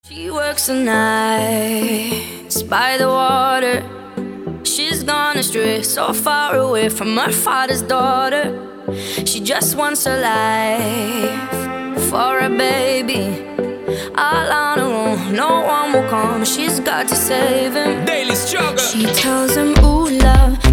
She works the nights by the water. She's gone astray, so far away from her father's daughter. She just wants a life for a baby. All on her own, no one will come. She's got to save him. Daily struggle. She tells him, ooh, love,